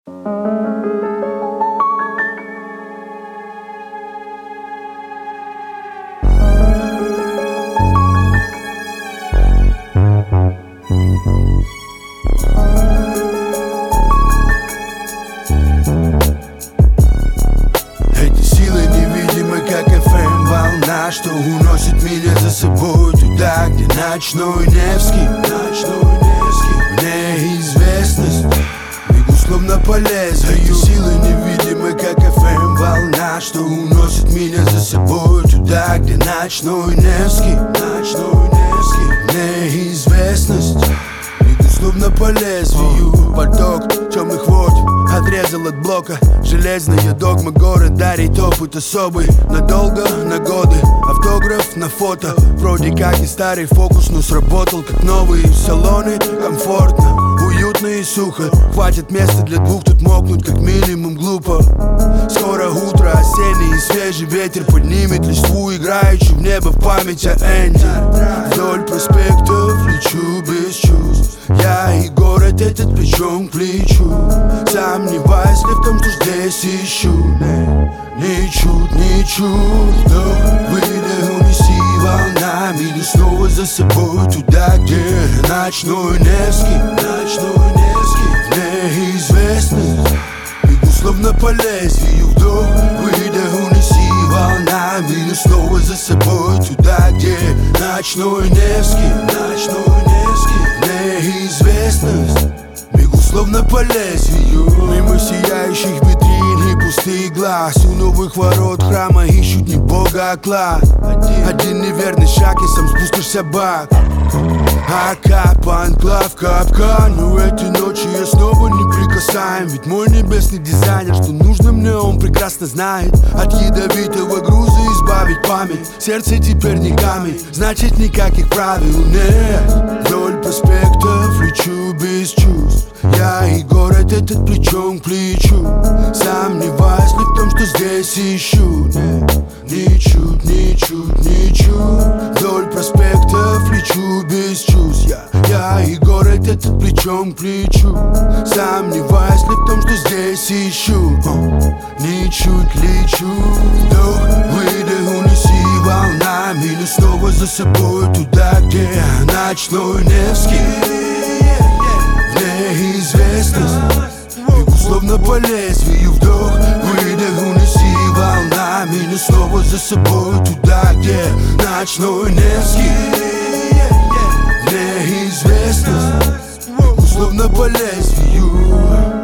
Эти силы невидимы, как FM-волна, что уносит меня за собой туда, где ночной Невский. Неизвестность, бегу словно по лезвию. Эти силы невидимы, как FM-волна, что уносит меня за собой туда, где ночной Невский. Неизвестность, бегу словно по лезвию. Поток темных вод отрезал от блока. Железная догма, город дарит опыт особый. Надолго, на годы, автограф на фото. Вроде как и старый фокус, но сработал как новый. Салоны комфортно, уютно и сухо. Хватит места для двух, тут мокнуть как минимум глупо. Скоро утро, осенний и свежий ветер поднимет листву, играющую в небо в память о Энди. Вдоль проспектов лечу без чувств. Я и город этот плечом к плечу. Сомневаюсь ли в том, что здесь ищу. Не чуть. Вдох, выдох, унеси волнами, и снова за собой туда, где ночной Невский. Неизвестность, бегу словно по лезвию. Вдох, выдох, унеси волнами, и снова за собой туда, где ночной Невский. Неизвестность, бегу словно по лезвию. Мимо сияющих витрин и пустых глаз. У новых ворот храма ищут не бога, а клад. Один неверный шаг и сам спустишься бак. Анклав, капкан. Но этой ночью я снова неприкасаем. Ведь мой небесный дизайнер, что нужно мне, он прекрасно знает. От ядовитого груза избавить память. Сердце теперь не камень, значит никаких правил нет. Вдоль проспектов лечу без чувств. Я и город этот плечом к плечу. Сомневаюсь ли в том, что здесь ищу. Не чуть. Вдоль проспектов лечу без чувств. Я и город этот плечом к плечу. Сомневаюсь ли в том, что здесь ищу. Не чуть лечу. Вдох, выдох, унеси волнами, но снова за собой туда, где ночной Невский. Неизвестность, бегу словно по лезвию. Вдох, выдох, унеси волнами, но снова за собой туда, где ночной Невский. Неизвестность, бегу словно по лезвию.